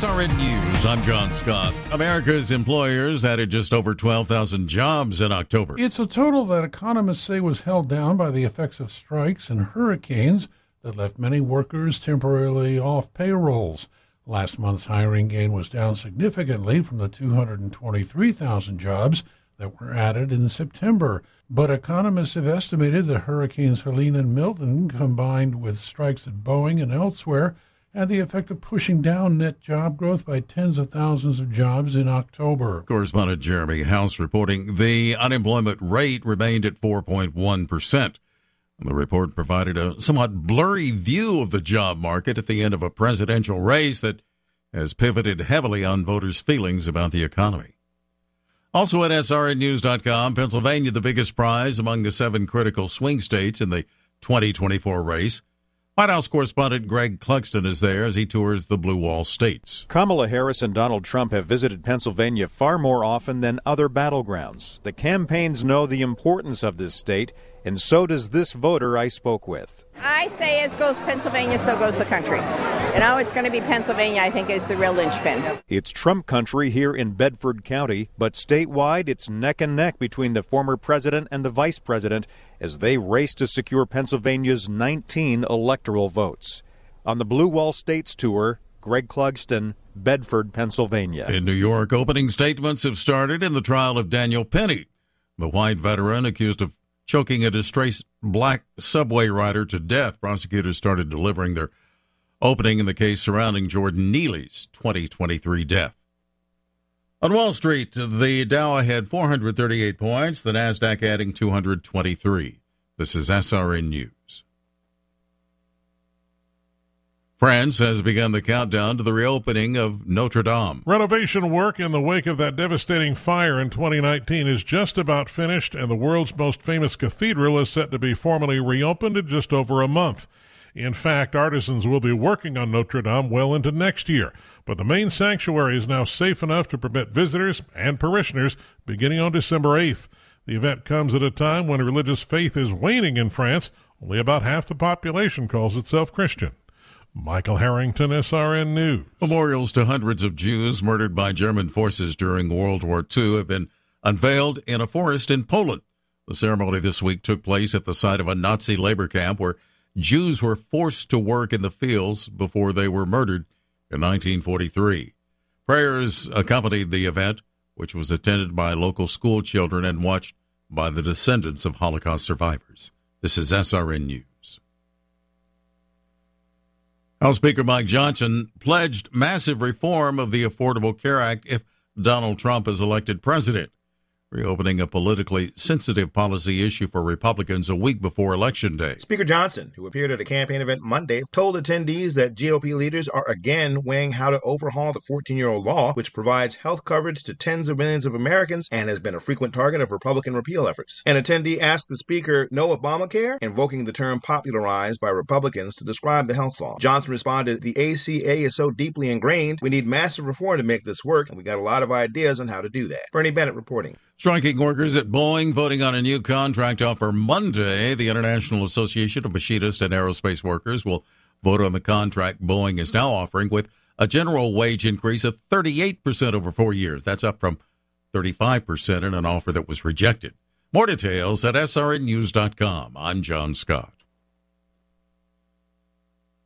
SRN News, I'm John Scott. America's employers added just over 12,000 jobs in October. It's a total that economists say was held down by the effects of strikes and hurricanes that left many workers temporarily off payrolls. Last month's hiring gain was down significantly from the 223,000 jobs that were added in September. But economists have estimated that Hurricanes Helene and Milton, combined with strikes at Boeing and elsewhere, had the effect of pushing down net job growth by tens of thousands of jobs in October. Correspondent Jeremy House reporting the unemployment rate remained at 4.1%. The report provided a somewhat blurry view of the job market at the end of a presidential race that has pivoted heavily on voters' feelings about the economy. Also at SRNnews.com, Pennsylvania, the biggest prize among the 7 critical swing states in the 2024 race. White House correspondent Greg Clugston is there as he tours the Blue Wall states. Kamala Harris and Donald Trump have visited Pennsylvania far more often than other battlegrounds. The campaigns know the importance of this state, and so does this voter I spoke with. I say as goes Pennsylvania, so goes the country. You know, it's going to be Pennsylvania, I think, is the real linchpin. It's Trump country here in Bedford County, but statewide it's neck and neck between the former president and the vice president as they race to secure Pennsylvania's 19 electoral votes. On the Blue Wall States tour, Greg Clugston, Bedford, Pennsylvania. In New York, opening statements have started in the trial of Daniel Penny, the white veteran accused of choking a distressed black subway rider to death. Prosecutors started delivering their opening in the case surrounding Jordan Neely's 2023 death. On Wall Street, the Dow had 438 points, the NASDAQ adding 223. This is SRN News. France has begun the countdown to the reopening of Notre Dame. Renovation work in the wake of that devastating fire in 2019 is just about finished, and the world's most famous cathedral is set to be formally reopened in just over a month. In fact, artisans will be working on Notre Dame well into next year, but the main sanctuary is now safe enough to permit visitors and parishioners beginning on December 8th. The event comes at a time when religious faith is waning in France. Only about half the population calls itself Christian. Michael Harrington, SRN News. Memorials to hundreds of Jews murdered by German forces during World War II have been unveiled in a forest in Poland. The ceremony this week took place at the site of a Nazi labor camp where Jews were forced to work in the fields before they were murdered in 1943. Prayers accompanied the event, which was attended by local school children and watched by the descendants of Holocaust survivors. This is SRN News. House Speaker Mike Johnson pledged massive reform of the Affordable Care Act if Donald Trump is elected president, reopening a politically sensitive policy issue for Republicans a week before Election Day. Speaker Johnson, who appeared at a campaign event Monday, told attendees that GOP leaders are again weighing how to overhaul the 14-year-old law, which provides health coverage to tens of millions of Americans and has been a frequent target of Republican repeal efforts. An attendee asked the speaker, "No Obamacare?" invoking the term popularized by Republicans to describe the health law. Johnson responded, "The ACA is so deeply ingrained, we need massive reform to make this work, and we got a lot of ideas on how to do that." Bernie Bennett reporting. Striking workers at Boeing voting on a new contract offer Monday. The International Association of Machinists and Aerospace Workers will vote on the contract Boeing is now offering with a general wage increase of 38% over 4 years. That's up from 35% in an offer that was rejected. More details at srnnews.com. I'm John Scott.